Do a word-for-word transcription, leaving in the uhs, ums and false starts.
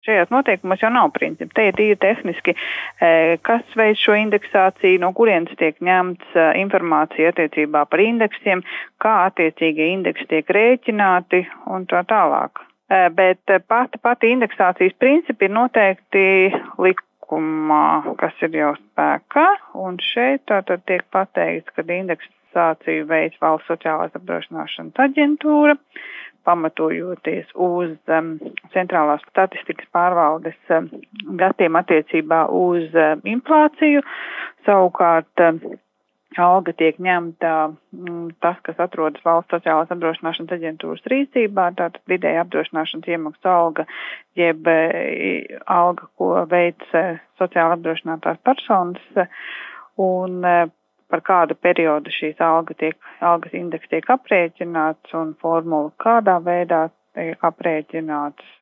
Šajos noteikumos jau nav principi. Te ir tīri tehniski, kas veids šo indeksāciju, no kurienes tiek ņemts informācija attiecībā par indeksiem, kā attiecīgie indeksi tiek rēķināti un tā tālāk. Bet pati, pati indeksācijas principi ir noteikti likumā, kas ir jau spēkā, un šeit tātad tiek pateikts, ka indeksāciju veids Valsts sociālās apdrošināšanas aģentūra, pamatojoties uz um, centrālās statistikas pārvaldes um, datiem attiecībā uz um, inflāciju. Savukārt um, alga tiek ņemta um, tas, kas atrodas Valsts sociālās apdrošināšanas aģentūras rīcībā, tātad vidēja apdrošināšanas iemaksu alga, jeb uh, alga, ko veic uh, sociāli apdrošinātās personas, un uh, par kādu periodu šīs alga tiek, algas indeks tiek aprēķināts un formula kādā veidā tiek aprēķināts.